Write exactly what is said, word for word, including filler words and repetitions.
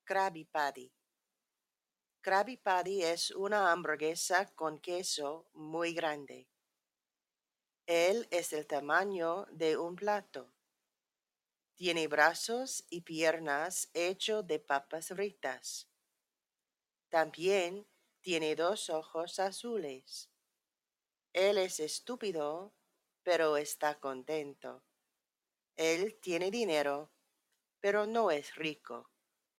Krabby Patty. Krabby Patty es una hamburguesa con queso muy grande. Él es el tamaño de un plato. Tiene brazos y piernas hechos de papas fritas. También tiene dos ojos azules. Él es estúpido, pero está contento. Él tiene dinero, pero no es rico.